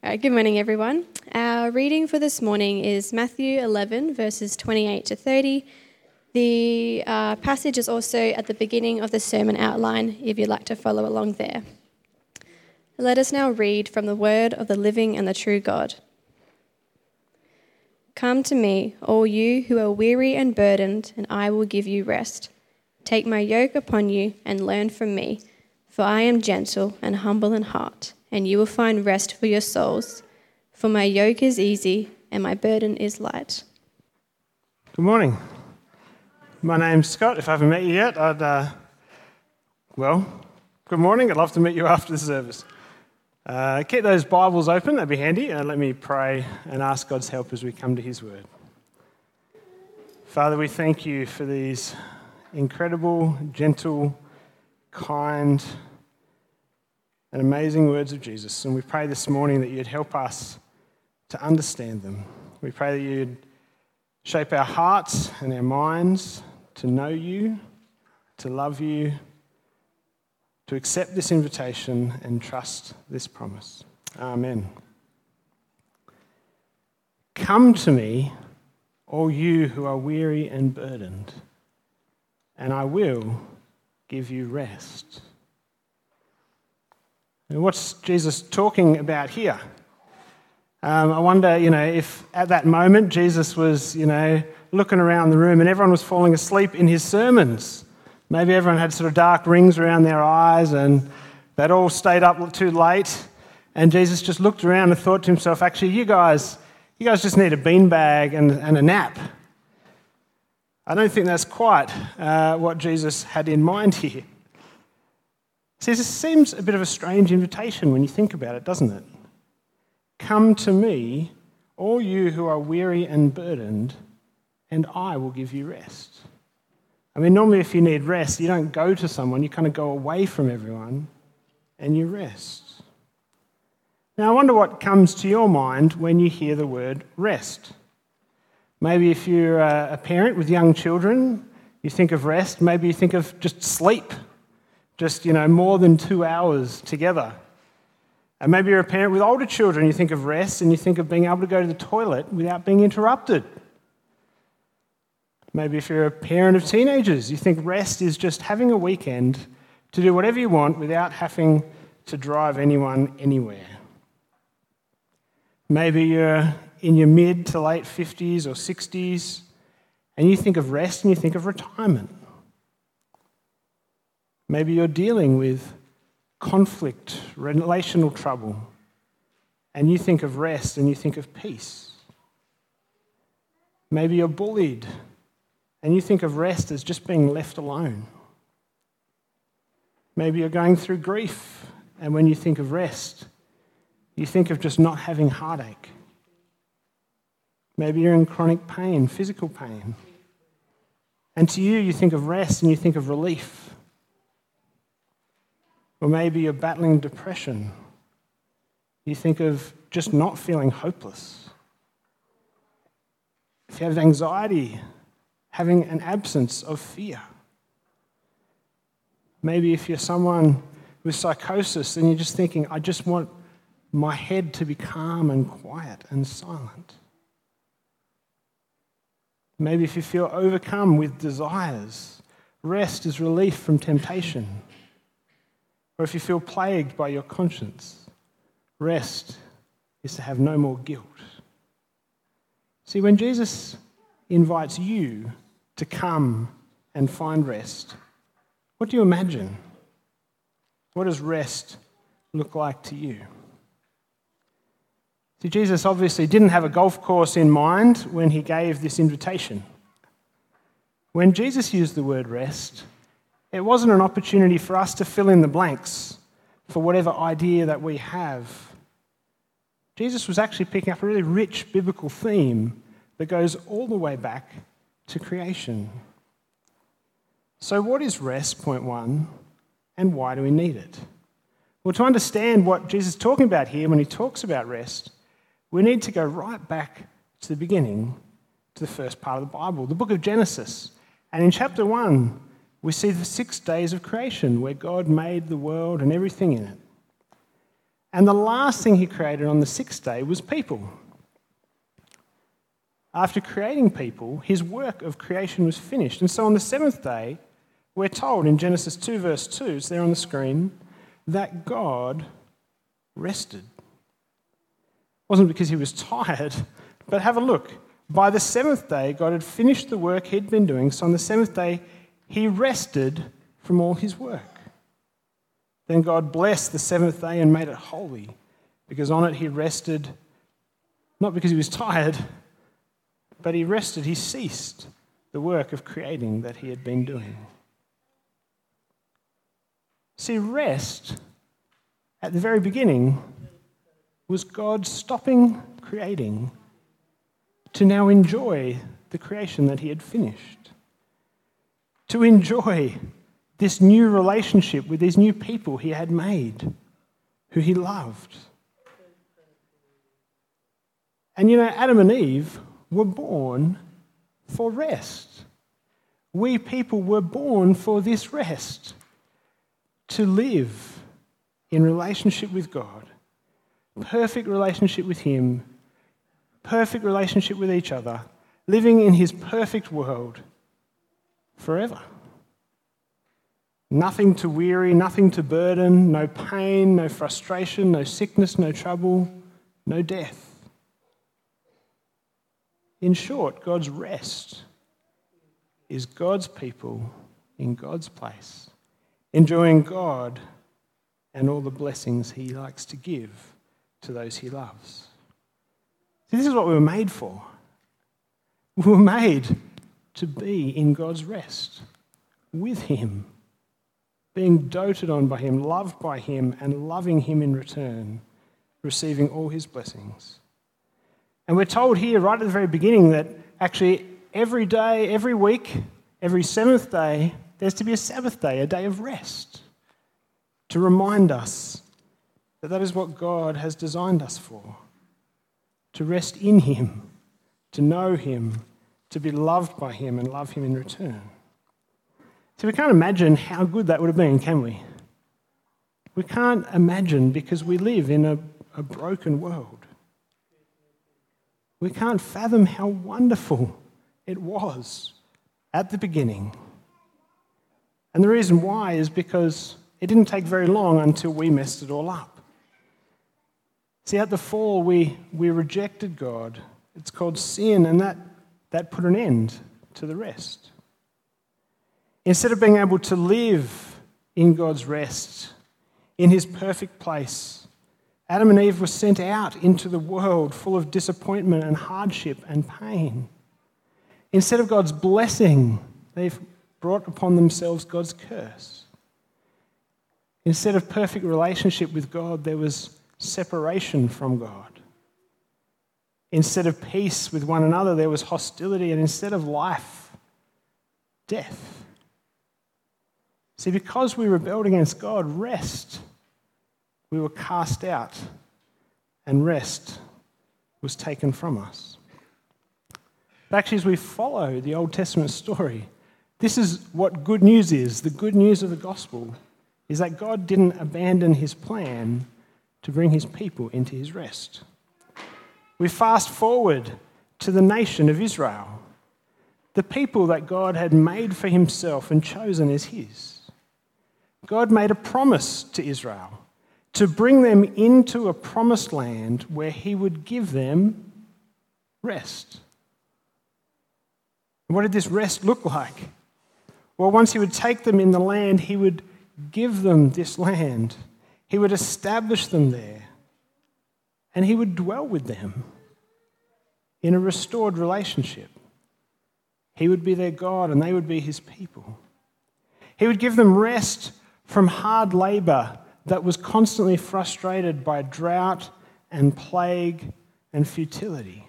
Good morning, everyone. Our reading for this morning is Matthew 11, verses 28 to 30. The passage is also at the beginning of the sermon outline, if you'd like to follow along there. Let us now read from the word of the living and the true God. Come to me, all you who are weary and burdened, and I will give you rest. Take my yoke upon you and learn from me, for I am gentle and humble in heart, and you will find rest for your souls. For my yoke is easy and my burden is light. Good morning. My name's Scott. If I haven't met you yet, good morning. I'd love to meet you after the service. Keep those Bibles open, that'd be handy, and let me pray and ask God's help as we come to his word. Father, we thank you for these incredible, gentle, kind, and amazing words of Jesus. And we pray this morning that you'd help us to understand them. We pray that you'd shape our hearts and our minds to know you, to love you, to accept this invitation and trust this promise. Amen. Come to me, all you who are weary and burdened, and I will give you rest. And what's Jesus talking about here? I wonder, if at that moment Jesus was, looking around the room and everyone was falling asleep in his sermons. Maybe everyone had sort of dark rings around their eyes and they'd all stayed up too late. And Jesus just looked around and thought to himself, actually, you guys just need a beanbag and a nap. I don't think that's quite what Jesus had in mind here. See, this seems a bit of a strange invitation when you think about it, doesn't it? Come to me, all you who are weary and burdened, and I will give you rest. I mean, normally if you need rest, you don't go to someone, you kind of go away from everyone and you rest. Now, I wonder what comes to your mind when you hear the word rest. Maybe if you're a parent with young children, you think of rest. Maybe you think of just sleep. Just, more than 2 hours together. And maybe you're a parent with older children, you think of rest and you think of being able to go to the toilet without being interrupted. Maybe if you're a parent of teenagers, you think rest is just having a weekend to do whatever you want without having to drive anyone anywhere. Maybe you're in your mid to late 50s or 60s and you think of rest and you think of retirement. Maybe you're dealing with conflict, relational trouble, and you think of rest and you think of peace. Maybe you're bullied and you think of rest as just being left alone. Maybe you're going through grief, and when you think of rest, you think of just not having heartache. Maybe you're in chronic pain, physical pain, and to you think of rest and you think of relief. Or maybe you're battling depression. You think of just not feeling hopeless. If you have anxiety, having an absence of fear. Maybe if you're someone with psychosis, then you're just thinking, I just want my head to be calm and quiet and silent. Maybe if you feel overcome with desires, rest is relief from temptation. Or if you feel plagued by your conscience, rest is to have no more guilt. See, when Jesus invites you to come and find rest, what do you imagine? What does rest look like to you? See, Jesus obviously didn't have a golf course in mind when he gave this invitation. When Jesus used the word rest, it wasn't an opportunity for us to fill in the blanks for whatever idea that we have. Jesus was actually picking up a really rich biblical theme that goes all the way back to creation. So what is rest, point one, and why do we need it? Well, to understand what Jesus is talking about here when he talks about rest, we need to go right back to the beginning, to the first part of the Bible, the book of Genesis. And in chapter 1, we see the 6 days of creation where God made the world and everything in it. And the last thing he created on the sixth day was people. After creating people, his work of creation was finished. And so on the seventh day, we're told in Genesis 2 verse 2, it's there on the screen, that God rested. It wasn't because he was tired, but have a look. By the seventh day, God had finished the work he'd been doing, so on the seventh day, he rested from all his work. Then God blessed the seventh day and made it holy, because on it he rested, not because he was tired, but he rested, he ceased the work of creating that he had been doing. See, rest at the very beginning was God stopping creating to now enjoy the creation that he had finished, to enjoy this new relationship with these new people he had made, who he loved. And Adam and Eve were born for rest. We people were born for this rest, to live in relationship with God, perfect relationship with him, perfect relationship with each other, living in his perfect world forever. Nothing to weary, nothing to burden, no pain, no frustration, no sickness, no trouble, no death. In short, God's rest is God's people in God's place, enjoying God and all the blessings he likes to give to those he loves. See, this is what we were made for. We were made to be in God's rest with him, being doted on by him, loved by him, and loving him in return, receiving all his blessings. And we're told here right at the very beginning that actually every day, every week, every seventh day, there's to be a Sabbath day, a day of rest, to remind us that that is what God has designed us for, to rest in him, to know him, to be loved by him and love him in return. So we can't imagine how good that would have been, can we? We can't imagine because we live in a broken world. We can't fathom how wonderful it was at the beginning. And the reason why is because it didn't take very long until we messed it all up. See, at the fall, we rejected God. It's called sin, and that put an end to the rest. Instead of being able to live in God's rest, in his perfect place, Adam and Eve were sent out into the world full of disappointment and hardship and pain. Instead of God's blessing, they've brought upon themselves God's curse. Instead of perfect relationship with God, there was separation from God. Instead of peace with one another, there was hostility. And instead of life, death. See, because we rebelled against God, we were cast out, and rest was taken from us. But actually, as we follow the Old Testament story, this is what good news is. The good news of the gospel is that God didn't abandon his plan to bring his people into his rest. We fast forward to the nation of Israel, the people that God had made for himself and chosen as his. God made a promise to Israel to bring them into a promised land where he would give them rest. What did this rest look like? Well, once he would take them in the land, he would give them this land. He would establish them there, and he would dwell with them in a restored relationship. He would be their God, and they would be his people. He would give them rest from hard labor that was constantly frustrated by drought and plague and futility.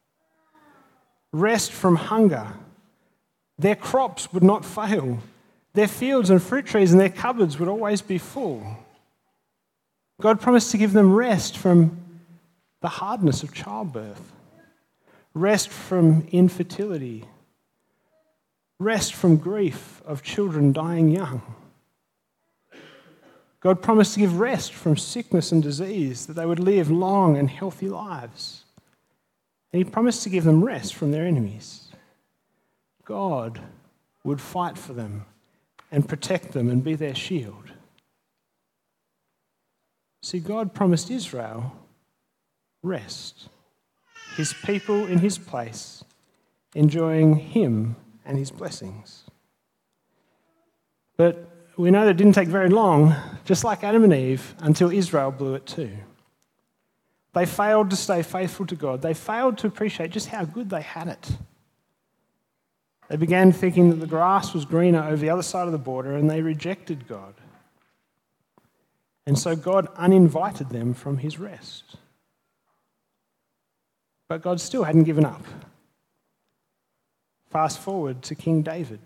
Rest from hunger. Their crops would not fail. Their fields and fruit trees and their cupboards would always be full. God promised to give them rest from the hardness of childbirth, rest from infertility, rest from grief of children dying young. God promised to give rest from sickness and disease, that they would live long and healthy lives. And he promised to give them rest from their enemies. God would fight for them and protect them and be their shield. See, God promised Israel rest, his people in his place, enjoying him and his blessings. But we know that it didn't take very long, just like Adam and Eve, until Israel blew it too. They failed to stay faithful to God. They failed to appreciate just how good they had it. They began thinking that the grass was greener over the other side of the border, and they rejected God. And so God uninvited them from his rest. But God still hadn't given up. Fast forward to King David.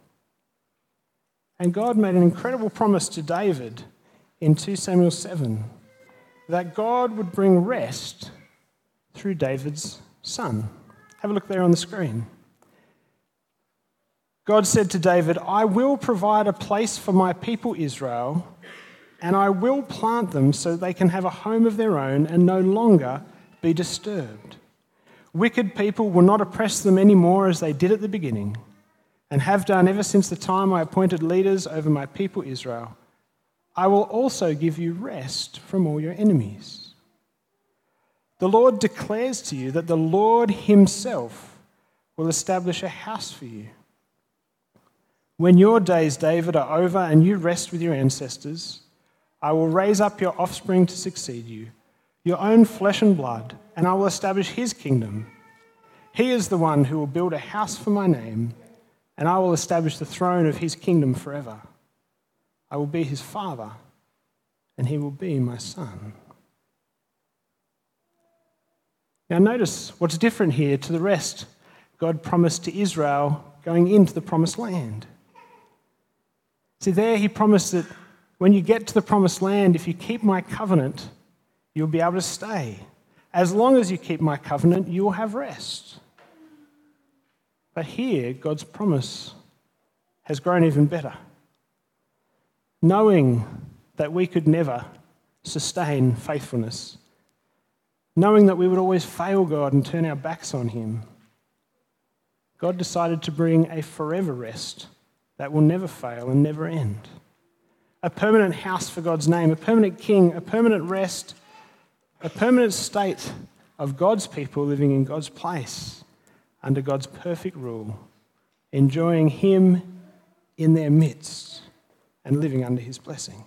And God made an incredible promise to David in 2 Samuel 7 that God would bring rest through David's son. Have a look there on the screen. God said to David, "I will provide a place for my people Israel, and I will plant them so they can have a home of their own and no longer be disturbed. Wicked people will not oppress them anymore as they did at the beginning, and have done ever since the time I appointed leaders over my people Israel. I will also give you rest from all your enemies. The Lord declares to you that the Lord himself will establish a house for you. When your days, David, are over and you rest with your ancestors, I will raise up your offspring to succeed you, your own flesh and blood, and I will establish his kingdom. He is the one who will build a house for my name, and I will establish the throne of his kingdom forever. I will be his father, and he will be my son." Now notice what's different here to the rest God promised to Israel going into the promised land. See, there he promised that when you get to the promised land, if you keep my covenant, you'll be able to stay. As long as you keep my covenant, you will have rest. But here, God's promise has grown even better. Knowing that we could never sustain faithfulness, knowing that we would always fail God and turn our backs on him, God decided to bring a forever rest that will never fail and never end. A permanent house for God's name, a permanent king, a permanent rest, a permanent state of God's people living in God's place under God's perfect rule, enjoying him in their midst and living under his blessing.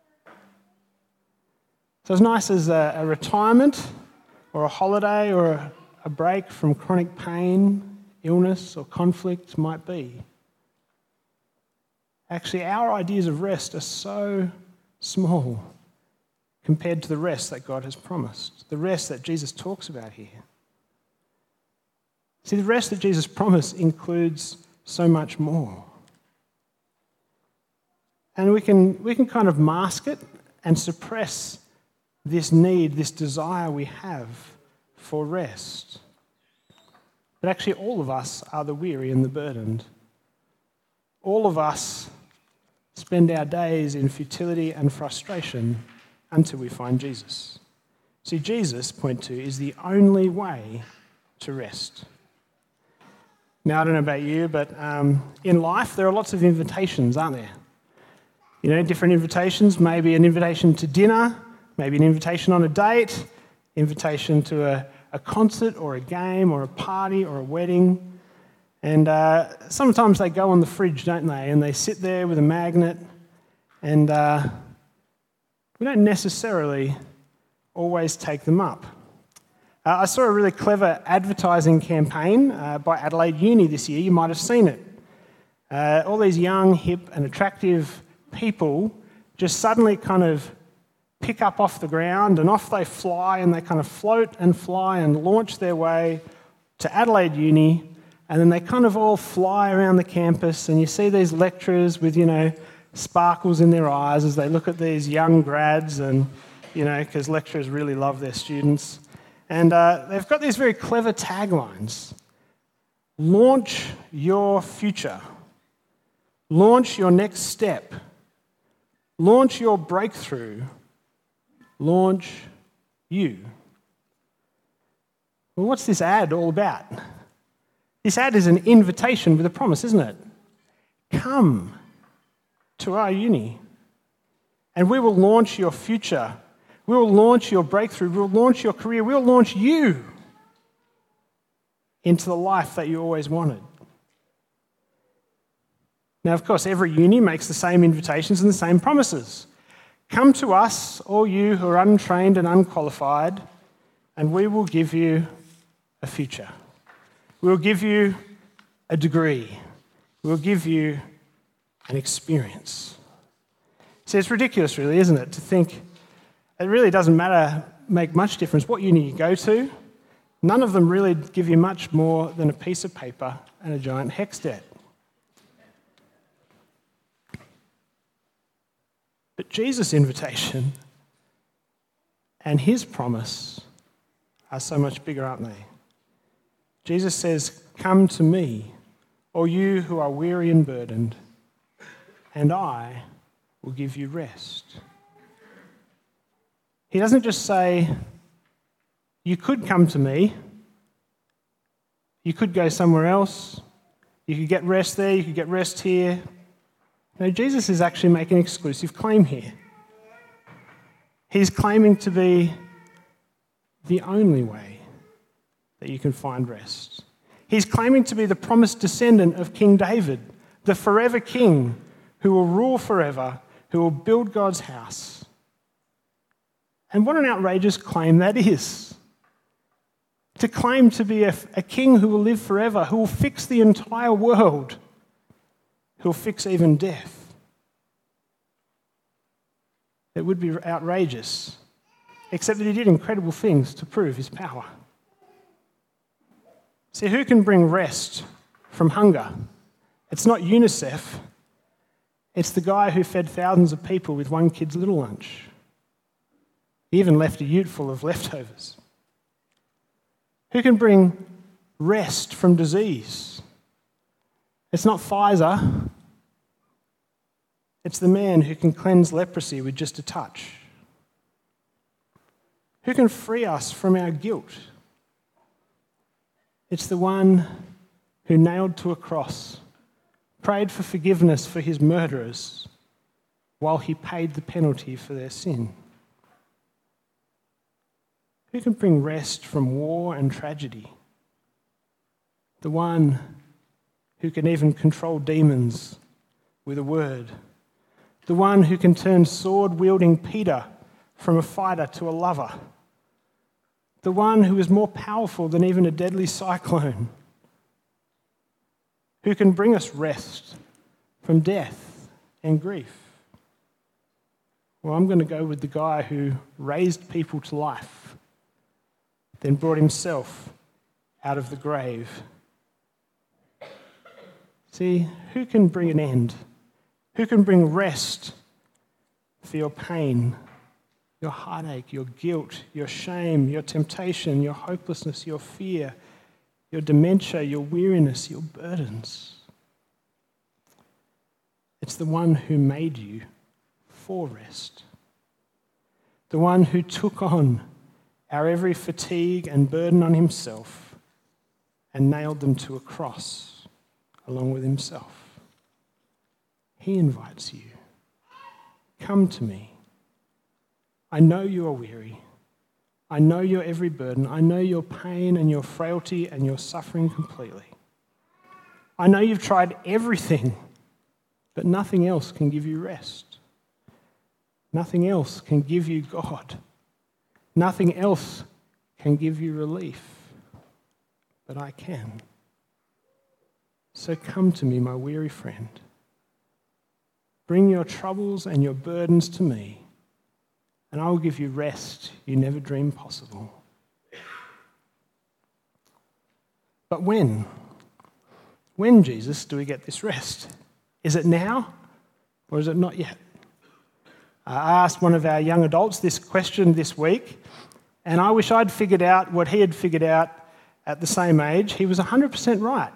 So as nice as a retirement or a holiday or a break from chronic pain, illness or conflict might be, actually our ideas of rest are so small compared to the rest that God has promised, the rest that Jesus talks about here. See, the rest that Jesus promised includes so much more. And we can kind of mask it and suppress this need, this desire we have for rest. But actually all of us are the weary and the burdened. All of us spend our days in futility and frustration until we find Jesus. See, Jesus, point 2, is the only way to rest. Now, I don't know about you, but in life there are lots of invitations, aren't there? You know, different invitations, maybe an invitation to dinner, maybe an invitation on a date, invitation to a concert or a game or a party or a wedding. And sometimes they go on the fridge, don't they? And they sit there with a magnet, and we don't necessarily always take them up. I saw a really clever advertising campaign by Adelaide Uni this year. You might have seen it. All these young, hip and attractive people just suddenly kind of pick up off the ground and off they fly, and they kind of float and fly and launch their way to Adelaide Uni, and then they kind of all fly around the campus, and you see these lecturers with, you know, sparkles in their eyes as they look at these young grads, and, you know, because lecturers really love their students. And they've got these very clever taglines. Launch your future. Launch your next step. launch your breakthrough, launch you. Well, what's this ad all about? This ad is an invitation with a promise, isn't it? Come to our uni and we will launch your future. We will launch your breakthrough. We will launch your career. We will launch you into the life that you always wanted. Now, of course, every uni makes the same invitations and the same promises. Come to us, all you who are untrained and unqualified, and we will give you a future. We will give you a degree. We will give you an experience. See, it's ridiculous, really, isn't it, to think it really doesn't make much difference what uni you go to. None of them really give you much more than a piece of paper and a giant HECS debt. But Jesus' invitation and his promise are so much bigger, aren't they? Jesus says, "Come to me, all you who are weary and burdened, and I will give you rest." He doesn't just say, you could come to me, you could go somewhere else, you could get rest there, you could get rest here. No, Jesus is actually making an exclusive claim here. He's claiming to be the only way that you can find rest. He's claiming to be the promised descendant of King David, the forever king who will rule forever, who will build God's house. And what an outrageous claim that is. To claim to be a king who will live forever, who will fix the entire world, who will fix even death. It would be outrageous, except that he did incredible things to prove his power. See, who can bring rest from hunger? It's not UNICEF. It's the guy who fed thousands of people with one kid's little lunch. He even left a ute full of leftovers. Who can bring rest from disease? It's not Pfizer. It's the man who can cleanse leprosy with just a touch. Who can free us from our guilt? It's the one who nailed to a cross, prayed for forgiveness for his murderers while he paid the penalty for their sin. Who can bring rest from war and tragedy? The one who can even control demons with a word. The one who can turn sword-wielding Peter from a fighter to a lover. The one who is more powerful than even a deadly cyclone. Who can bring us rest from death and grief. Well, I'm going to go with the guy who raised people to life, then brought himself out of the grave. See, who can bring an end? Who can bring rest for your pain, your heartache, your guilt, your shame, your temptation, your hopelessness, your fear, your dementia, your weariness, your burdens? It's the one who made you for rest. The one who took on our every fatigue and burden on himself and nailed them to a cross along with himself. He invites you. Come to me. I know you are weary. I know your every burden. I know your pain and your frailty and your suffering completely. I know you've tried everything, but nothing else can give you rest. Nothing else can give you God. Nothing else can give you relief, but I can. So come to me, my weary friend. Bring your troubles and your burdens to me, and I will give you rest you never dreamed possible. But when? When, Jesus, do we get this rest? Is it now, or is it not yet? I asked one of our young adults this question this week, and I wish I'd figured out what he had figured out at the same age. He was 100% right.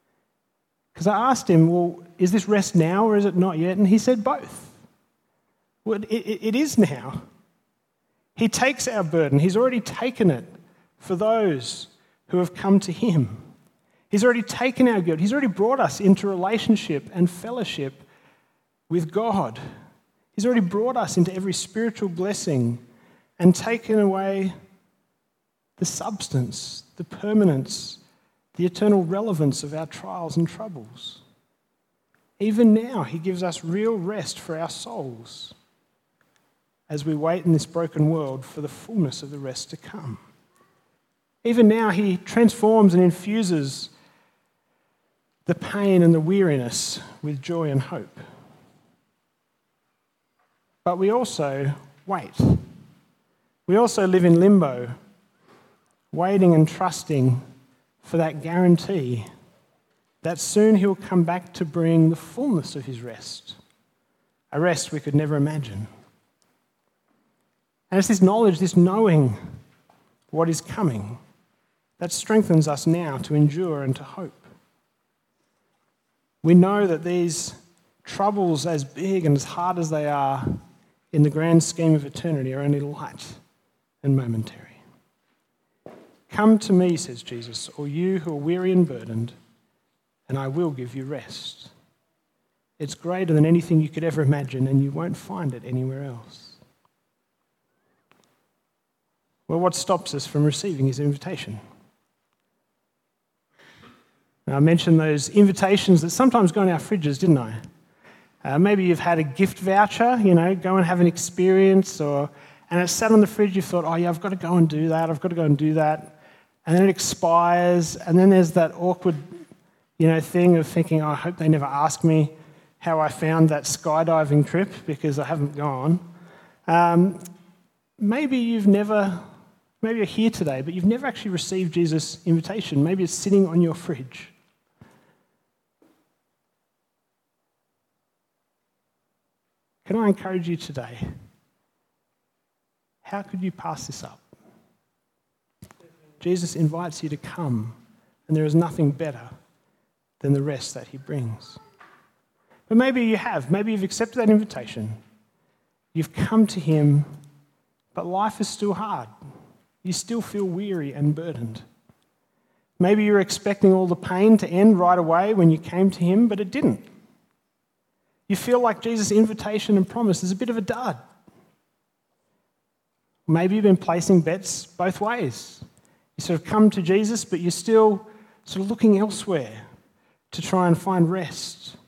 Because I asked him, well, is this rest now or is it not yet? And he said both. Well, it is now. He takes our burden. He's already taken it for those who have come to him. He's already taken our guilt. He's already brought us into relationship and fellowship with God. He's already brought us into every spiritual blessing and taken away the substance, the permanence, the eternal relevance of our trials and troubles. Even now, he gives us real rest for our souls as we wait in this broken world for the fullness of the rest to come. Even now, he transforms and infuses the pain and the weariness with joy and hope. But we also wait. We also live in limbo, waiting and trusting for that guarantee that soon he'll come back to bring the fullness of his rest, a rest we could never imagine. And it's this knowledge, this knowing what is coming, that strengthens us now to endure and to hope. We know that these troubles, as big and as hard as they are, in the grand scheme of eternity, are only light and momentary. Come to me, says Jesus, all you who are weary and burdened, and I will give you rest. It's greater than anything you could ever imagine, and you won't find it anywhere else. Well, what stops us from receiving his invitation? Now, I mentioned those invitations that sometimes go in our fridges, didn't I? Maybe you've had a gift voucher, go and have an experience, and it's sat on the fridge, you thought, oh yeah, I've got to go and do that, and then it expires, and then there's that awkward, thing of thinking, oh, I hope they never ask me how I found that skydiving trip because I haven't gone. Maybe you're here today, but you've never actually received Jesus' invitation. Maybe it's sitting on your fridge. Can I encourage you today? How could you pass this up? Jesus invites you to come, and there is nothing better than the rest that he brings. But maybe you have. Maybe you've accepted that invitation. You've come to him, but life is still hard. You still feel weary and burdened. Maybe you're expecting all the pain to end right away when you came to him, but it didn't. You feel like Jesus' invitation and promise is a bit of a dud. Maybe you've been placing bets both ways. You sort of come to Jesus, but you're still sort of looking elsewhere to try and find rest.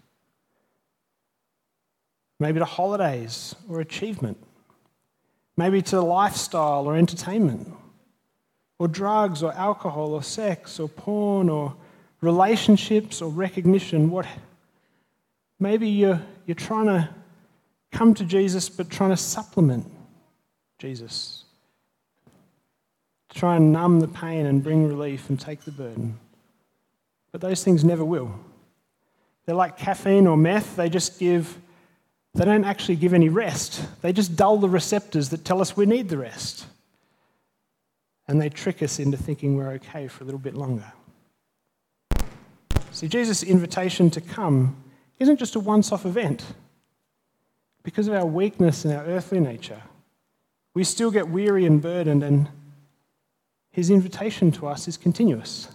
Maybe to holidays or achievement. Maybe to lifestyle or entertainment. Or drugs or alcohol or sex or porn or relationships or recognition. Maybe you're trying to come to Jesus but trying to supplement Jesus. To try and numb the pain and bring relief and take the burden. But those things never will. They're like caffeine or meth. They don't actually give any rest. They just dull the receptors that tell us we need the rest. And they trick us into thinking we're okay for a little bit longer. See, Jesus' invitation to come isn't just a once-off event. Because of our weakness and our earthly nature, we still get weary and burdened, and his invitation to us is continuous.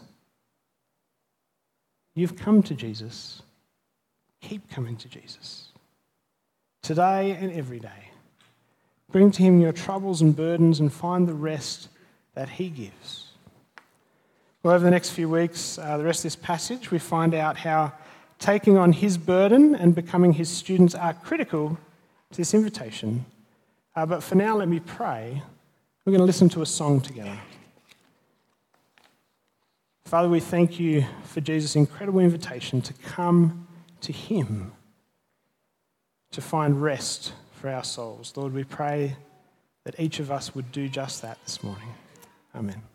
You've come to Jesus. Keep coming to Jesus. Today and every day. Bring to him your troubles and burdens and find the rest that he gives. Well, over the next few weeks, the rest of this passage, we find out how taking on his burden and becoming his students are critical to this invitation. But for now, let me pray. We're going to listen to a song together. Father, we thank you for Jesus' incredible invitation to come to him to find rest for our souls. Lord, we pray that each of us would do just that this morning. Amen.